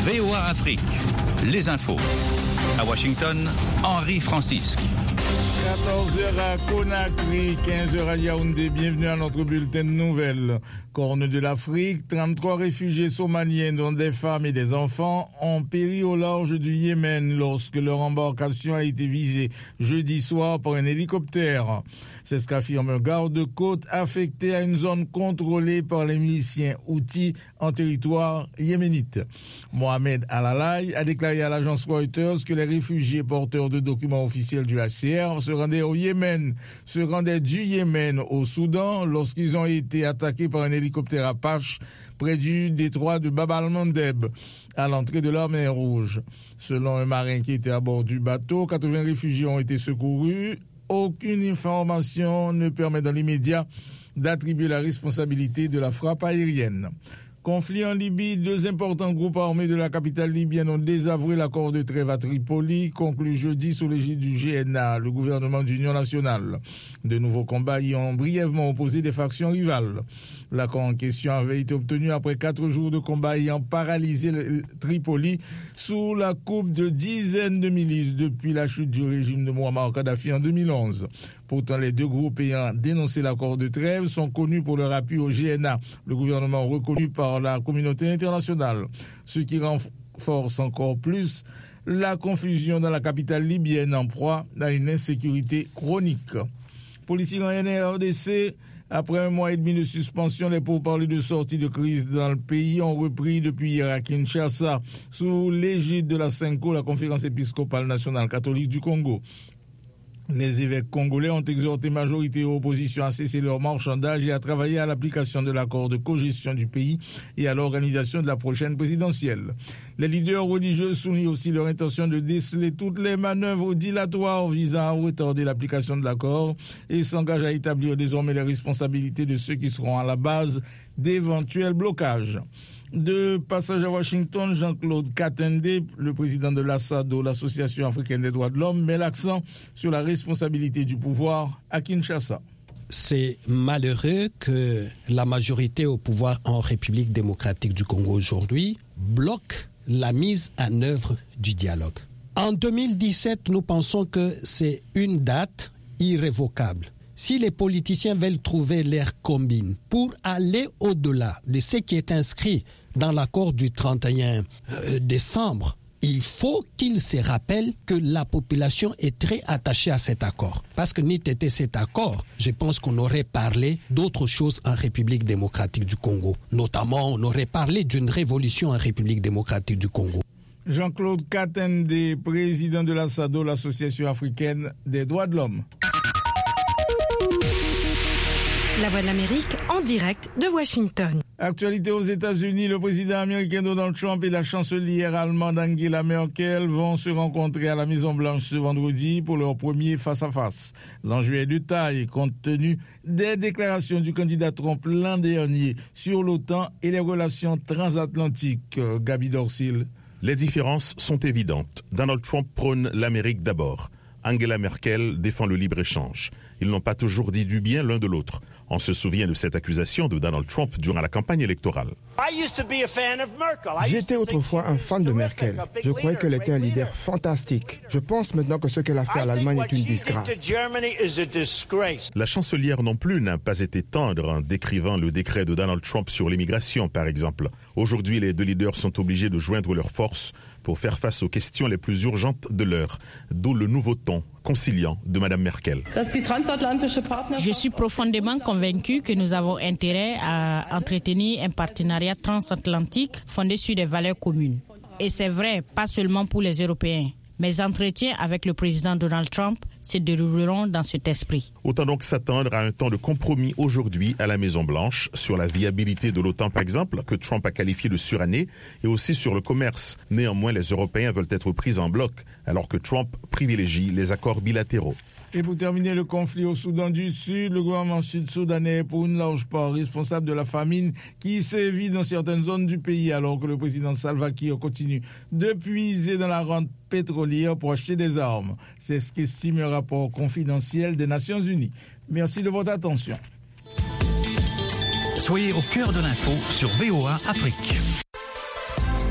VOA Afrique, les infos. À Washington, Henri Francisque. 14h à Conakry, 15h à Yaoundé. Bienvenue à notre bulletin de nouvelles. Corne de l'Afrique, 33 réfugiés somaliens, dont des femmes et des enfants, ont péri au large du Yémen lorsque leur embarcation a été visée jeudi soir par un hélicoptère. C'est ce qu'affirme un garde-côte affecté à une zone contrôlée par les miliciens Houthis en territoire yéménite. Mohamed Al-Alay a déclaré à l'agence Reuters que les réfugiés porteurs de documents officiels du HCR se rendaient du Yémen au Soudan lorsqu'ils ont été attaqués par un hélicoptère Apache près du détroit de Bab al-Mandeb, à l'entrée de la mer Rouge. Selon un marin qui était à bord du bateau, 80 réfugiés ont été secourus. Aucune information ne permet dans l'immédiat d'attribuer la responsabilité de la frappe aérienne. Conflit en Libye, deux importants groupes armés de la capitale libyenne ont désavoué l'accord de trêve à Tripoli, conclu jeudi sous l'égide du GNA, le gouvernement d'union nationale. De nouveaux combats y ont brièvement opposé des factions rivales. L'accord en question avait été obtenu après 4 jours de combats ayant paralysé Tripoli sous la coupe de dizaines de milices depuis la chute du régime de Mouammar Kadhafi en 2011. Pourtant, les deux groupes ayant dénoncé l'accord de trêve sont connus pour leur appui au GNA, le gouvernement reconnu par la communauté internationale, ce qui renforce encore plus la confusion dans la capitale libyenne en proie à une insécurité chronique. Police iranienne et RDC, après un mois et demi de suspension, les pourparlers de sortie de crise dans le pays ont repris depuis hier à Kinshasa, sous l'égide de la CENCO, la Conférence épiscopale nationale catholique du Congo. Les évêques congolais ont exhorté majorité et opposition à cesser leur marchandage et à travailler à l'application de l'accord de cogestion du pays et à l'organisation de la prochaine présidentielle. Les leaders religieux soulignent aussi leur intention de déceler toutes les manœuvres dilatoires visant à retarder l'application de l'accord et s'engagent à établir désormais les responsabilités de ceux qui seront à la base d'éventuels blocages. De passage à Washington, Jean-Claude Katende, le président de l'ASADO, l'Association africaine des droits de l'homme, met l'accent sur la responsabilité du pouvoir à Kinshasa. C'est malheureux que la majorité au pouvoir en République démocratique du Congo aujourd'hui bloque la mise en œuvre du dialogue. En 2017, nous pensons que c'est une date irrévocable. Si les politiciens veulent trouver leur combine pour aller au-delà de ce qui est inscrit dans l'accord du 31 décembre, il faut qu'ils se rappellent que la population est très attachée à cet accord. Parce que n'eût été cet accord, je pense qu'on aurait parlé d'autres choses en République démocratique du Congo. Notamment, on aurait parlé d'une révolution en République démocratique du Congo. Jean-Claude Katende, président de l'ASADO, l'Association africaine des droits de l'homme. La Voix de l'Amérique en direct de Washington. Actualité aux États-Unis, le président américain Donald Trump et la chancelière allemande Angela Merkel vont se rencontrer à la Maison-Blanche ce vendredi pour leur premier face-à-face. L'enjeu est de taille compte tenu des déclarations du candidat Trump l'an dernier sur l'OTAN et les relations transatlantiques. Gaby Dorsil. Les différences sont évidentes. Donald Trump prône l'Amérique d'abord. Angela Merkel défend le libre-échange. Ils n'ont pas toujours dit du bien l'un de l'autre. On se souvient de cette accusation de Donald Trump durant la campagne électorale. J'étais autrefois un fan de Merkel. Je croyais qu'elle était un leader fantastique. Je pense maintenant que ce qu'elle a fait à l'Allemagne est une disgrâce. La chancelière non plus n'a pas été tendre en décrivant le décret de Donald Trump sur l'immigration, par exemple. Aujourd'hui, les deux leaders sont obligés de joindre leurs forces pour faire face aux questions les plus urgentes de l'heure, d'où le nouveau ton conciliant de Mme Merkel. Je suis profondément convaincu que nous avons intérêt à entretenir un partenariat transatlantique fondé sur des valeurs communes. Et c'est vrai, pas seulement pour les Européens. Mes entretiens avec le président Donald Trump se dérouleront dans cet esprit. Autant donc s'attendre à un temps de compromis aujourd'hui à la Maison-Blanche sur la viabilité de l'OTAN, par exemple, que Trump a qualifié de surannée, et aussi sur le commerce. Néanmoins, les Européens veulent être pris en bloc, alors que Trump privilégie les accords bilatéraux. Et pour terminer le conflit au Soudan du Sud, le gouvernement sud-soudanais est pour une large part responsable de la famine qui sévit dans certaines zones du pays, alors que le président Salva Kiir continue de puiser dans la rente pétrolière pour acheter des armes. C'est ce qu'estime un rapport confidentiel des Nations Unies. Merci de votre attention. Soyez au cœur de l'info sur VOA Afrique.